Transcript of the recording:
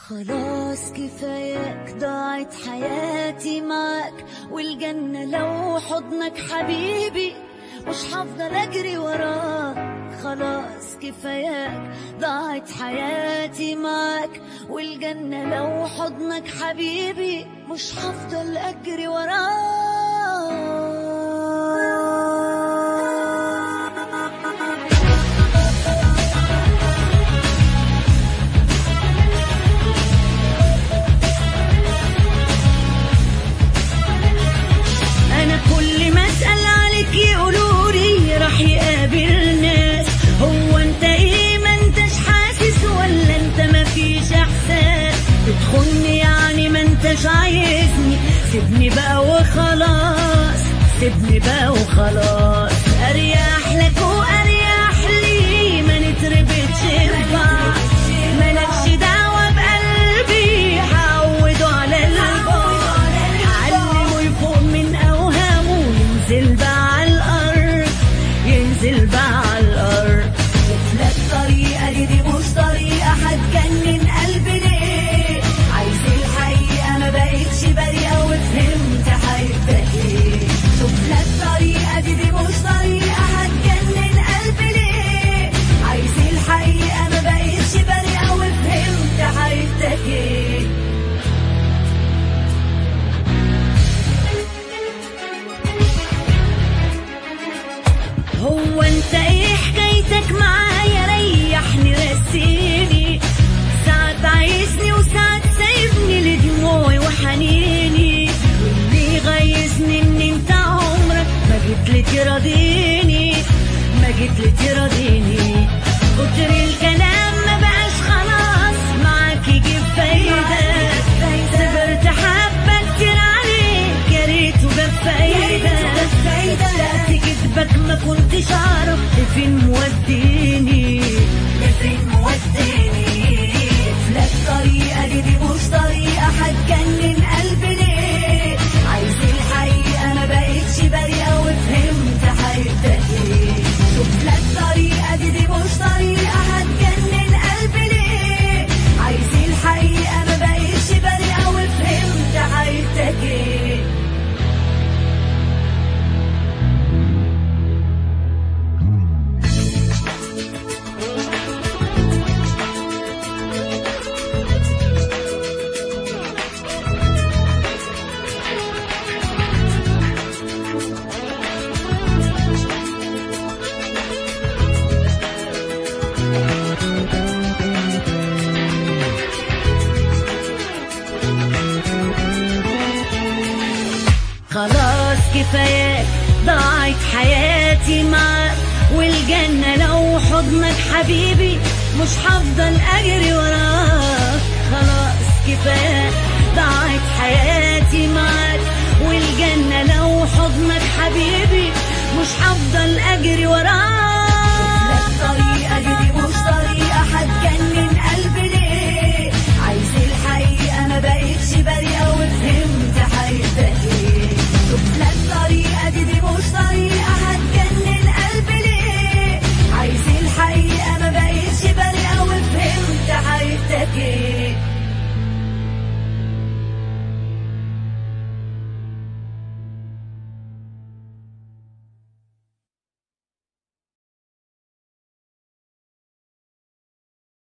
خلاص كفاياك، ضاعت حياتي معاك، والجنة لو حضنك حبيبي، مش هفضل اجري وراك. خلاص كفاياك، ضاعت حياتي معاك، والجنة لو حضنك حبيبي، مش هفضل اجري وراك. يقابل ناس، هو انت ايه ما انتش حاسس، ولا انت ما فيش احساس؟ بتخوني يعني ما انتش عايزني، سيبني بقى وخلاص، سيبني بقى وخلاص. اريح لك واريح لي، ما نتربطش ببعض، مالكش دعوة بقلبي، هعوده على البعد، علمه يفوق من اوهامه، ينزل بقى على الارض، ينزل بقى على الارض. شوف لك طريقة، دي مش طريقة هتجنن قلبي ليه؟ عايز الحقيقة، ما بقتش بريئة وفهمت حياتك ايه. شوف لك طريقة، دي مش طريقة هتجنن قلبي ليه؟ عايز الحقيقة، ما بقتش بريئة وفهمت حياتك ايه. هو انت ايه حكايتك معايا؟ ريحني رسيني، ساعات عايزني وساعات سايبني لدموعي وحنيني، واللي غيظني ان انت عمرك ما جيت لي تراضيني، ما جيت لي تراضيني. كتر الكلام ما بقاش خلاص معاك يجيب فايدة، صبرت حبة كتير عليك، يا ريته جاب فايدة. كدبك ما كنتش اعرف فين موديني، فين موديني. لك طريقة، دي مش طريقة هتجنن قلبي ليه؟ عايز الحقيقة، ما بقتش بريئة وفهمت حياتك ايه. شوف لك طريقة، دي مش طريقة هتجنن قلبي ليه؟ عايز الحقيقة، ما بقتش بريئة وفهمت حياتك ايه. خلاص كفاياك، ضاعت حياتي معاك، والجنة لو حضنك حبيبي، مش هفضل اجري وراك. خلاص كفاياك، ضاعت حياتي معاك، والجنة لو حضنك حبيبي، مش هفضل اجري وراك.